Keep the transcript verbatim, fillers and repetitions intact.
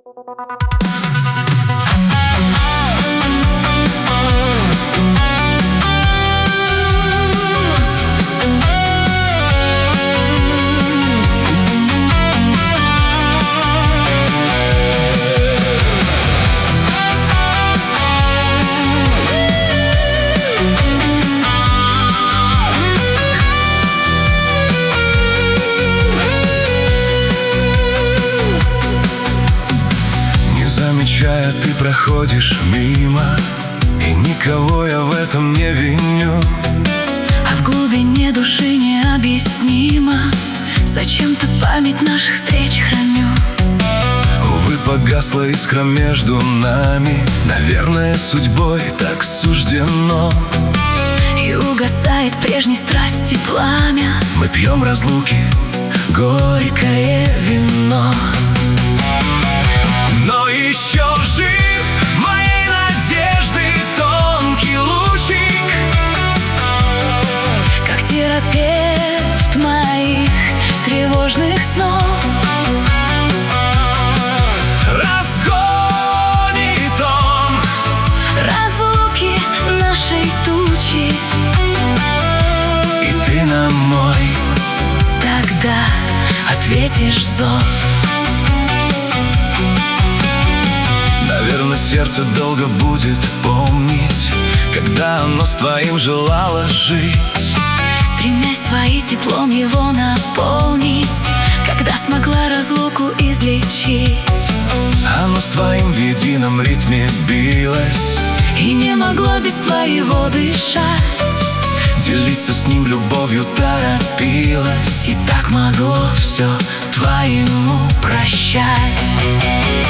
Замечая, ты проходишь мимо, и никого я в этом не виню. А в глубине души необъяснимо, зачем-то память наших встреч храню. Увы, погасла искра между нами, наверное, судьбой так суждено. И угасает прежней страсти пламя. Мы пьем разлуки, горькое вино. Но еще жив моей надежды тонкий лучик, как терапевт моих тревожных снов. Разгонит он разлуки нашей тучи, и ты на мой тогда ответишь зов. Наверное, сердце долго будет помнить, когда оно с твоим желало жить, стремясь свои теплом его наполнить, когда смогла разлуку излечить. Оно с твоим в едином ритме билось и не могло без твоего дышать. Делиться с ним любовью торопилась, и так могло все твоему прощать.